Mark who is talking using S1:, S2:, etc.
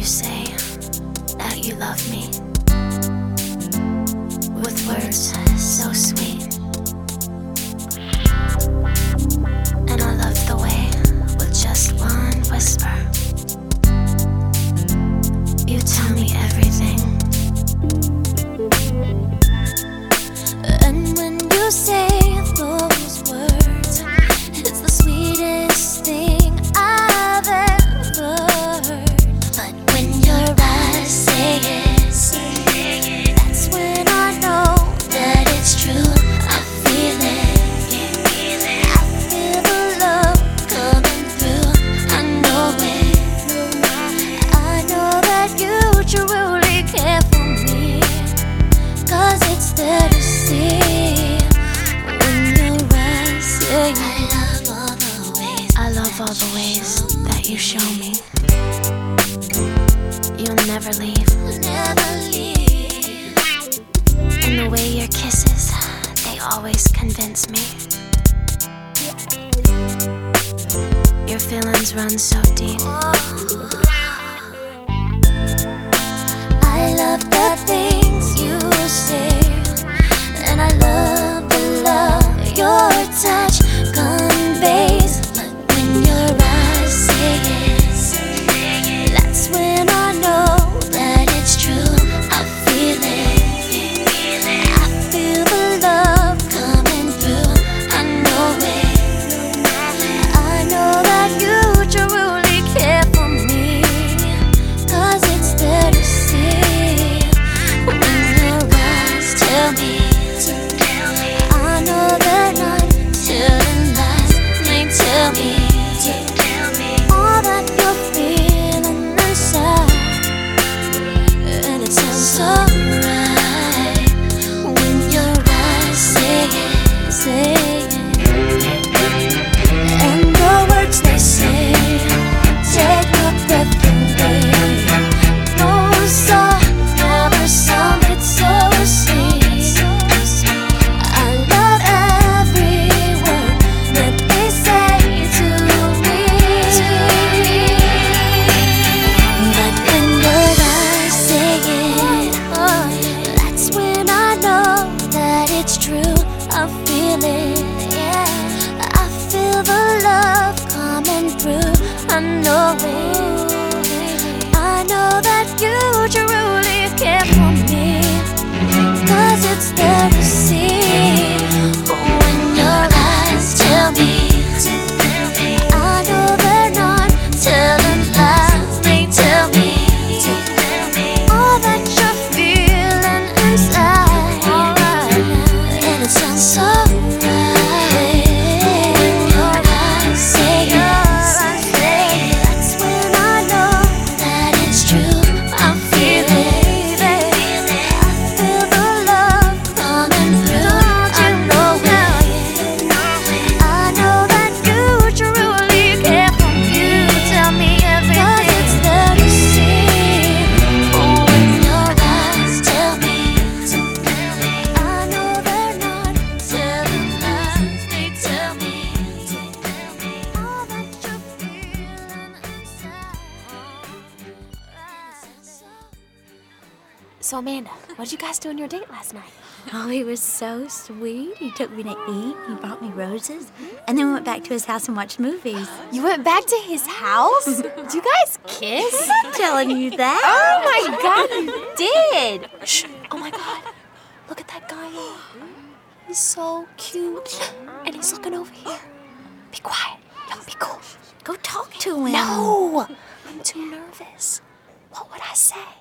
S1: say that you love me with words so sweet. And I love the way with just one whisper you tell me everything. And when you say those words, it's the sweetest thing I've ever heard. But when your eyes say it, that's when I know that it's true. I feel it. I feel the love coming through. I know it. I know that you truly care for me, 'cause it's there to see. When your eyes say it, I love all the ways that you show me. You'll never leave. And the way your kisses, they always convince me. Your feelings run so deep. I love the things you say, and I love the love your touch conveys. But when your eyes say it, that's when I know that it's true. I feel it. I feel the love coming through. I know it. I know that you truly care for me, 'cause it's there to see. When your eyes tell me, I know they're not telling lies. They tell me all that you're feeling inside, and it sounds so right when your eyes say it, and the words they say take your breath away. No song ever sounded so sweet. I love every word that they say to me. But when your eyes say it, that's when I know that it's true. I feel it. I feel the love coming through. I know it. I know that you truly care for me, 'cause it's there to see. When your eyes tell me, I know they're not telling lies. They tell me all that you're feeling inside, and it sounds so right. When your eyes say it, that's when I know that it's true. I feel it. I feel the love coming through. I know it. I know that you truly care for me. You tell me everything, 'cause it's there to see. When your eyes tell me, I know they're not telling lies. They tell me all that you're feeling inside.
S2: So Amanda, what did you guys do on your date last night?
S3: Oh, he was so sweet. He took me to eat. He brought me roses. And then we went back to his house and watched movies.
S2: You went back to his house? Did you guys kiss?
S3: I'm telling you that.
S2: Oh my God, you did! Shh! Oh my God, look at that guy. He's so cute, and he's looking over here. Be quiet. Yo, be cool.
S3: Go talk to him.
S2: No, I'm too nervous. What would I say?